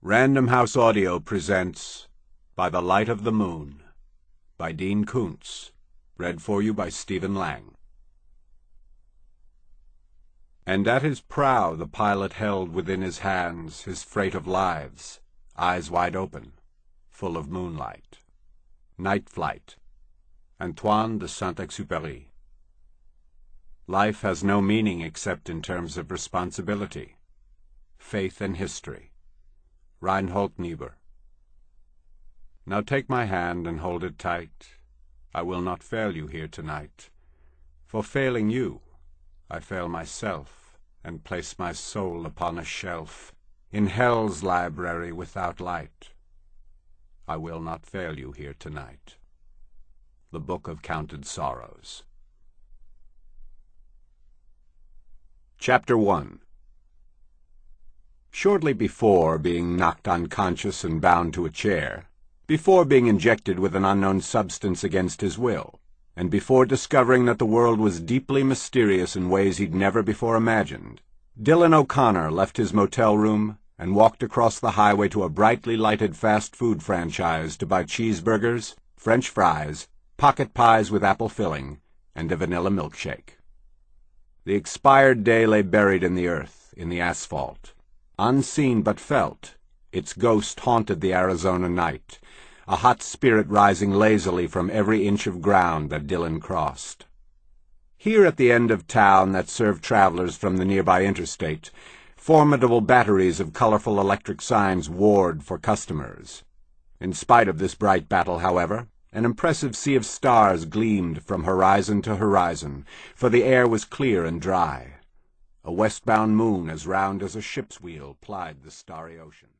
Random House Audio presents By the Light of the Moon by Dean Koontz, read for you by Stephen Lang. And at his prow the pilot held within his hands his freight of lives, eyes wide open, full of moonlight. Night Flight, Antoine de Saint-Exupéry. Life has no meaning except in terms of responsibility, faith and history. Reinhold Niebuhr. Now take my hand and hold it tight. I will not fail you here tonight. For failing you, I fail myself, and place my soul upon a shelf, in hell's library without light. I will not fail you here tonight. The Book of Counted Sorrows. Chapter 1. Shortly before being knocked unconscious and bound to a chair, before being injected with an unknown substance against his will, and before discovering that the world was deeply mysterious in ways he'd never before imagined, Dylan O'Connor left his motel room and walked across the highway to a brightly lighted fast food franchise to buy cheeseburgers, French fries, pocket pies with apple filling, and a vanilla milkshake. The expired day lay buried in the earth, in the asphalt. Unseen but felt, its ghost haunted the Arizona night, a hot spirit rising lazily from every inch of ground that Dylan crossed. Here at the end of town that served travelers from the nearby interstate, formidable batteries of colorful electric signs warred for customers. In spite of this bright battle, however, an impressive sea of stars gleamed from horizon to horizon, for the air was clear and dry. A westbound moon as round as a ship's wheel plied the starry ocean.